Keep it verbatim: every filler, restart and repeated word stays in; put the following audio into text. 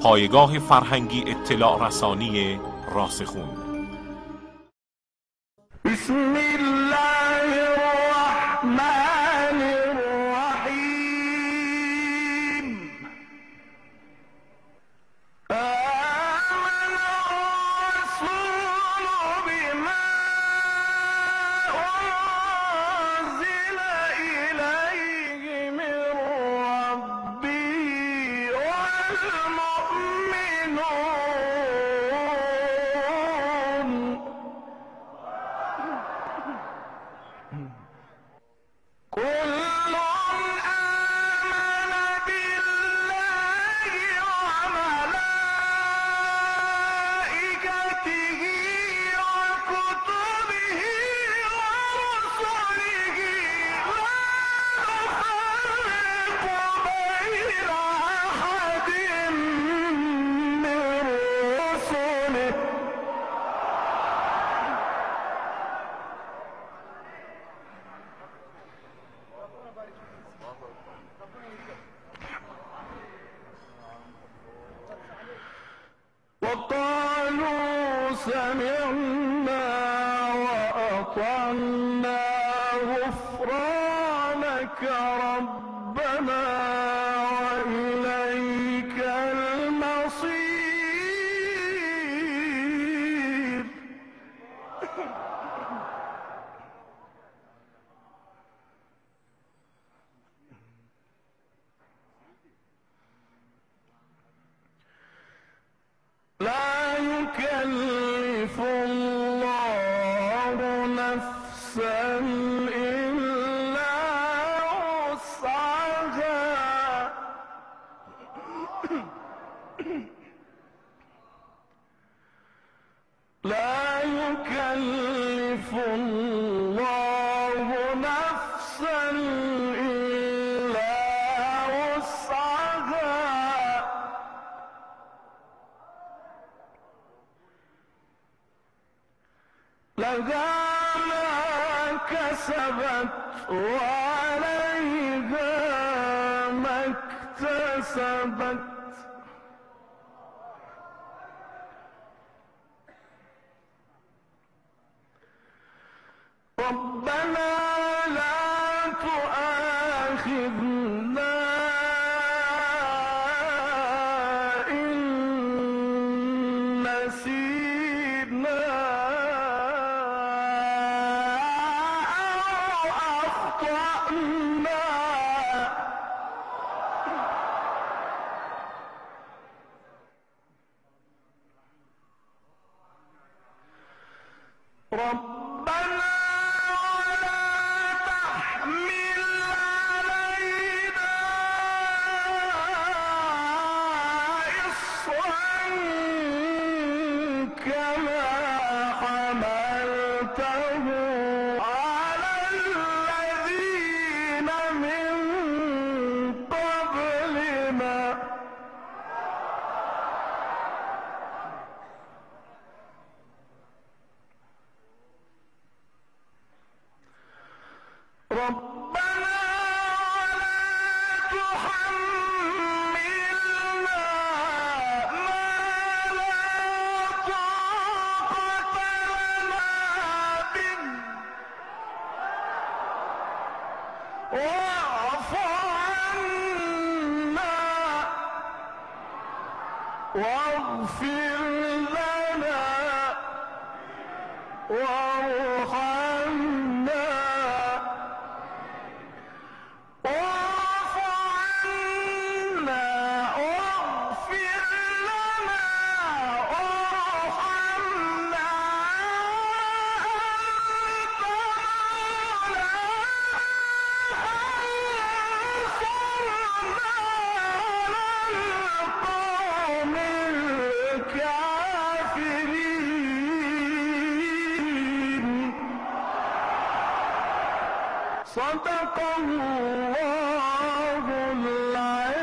پایگاه فرهنگی اطلاع رسانی راسخون. بسم الله الرحمن الرحیم. آمن الرسول بما أنزل إليه من ربه والمؤمنون كل آمن بالله وملائكته وكتبه ورسله لا نفرق بين أحد من رسله وقالوا سمعنا وأطعنا غفرانك ربنا وإليك المصير. لا يكلف الله نفسا إلا وسعها لا يكلف الله نفسا إلا وسعها لها ما كسبت وعليها ما اكتسبت. ربنا لا تؤاخذنا إن نسينا أو أخطأنا. ربنا ولا تحمل علينا إصرا كما حملته على الذين من قبلنا. ربنا ولا تحملنا ما لا طاقة لنا به واعف عنا واغفر لنا وارحمنا واعف عنا واغفر لنا وارحمنا أنت مولانا صدق الله العظيم.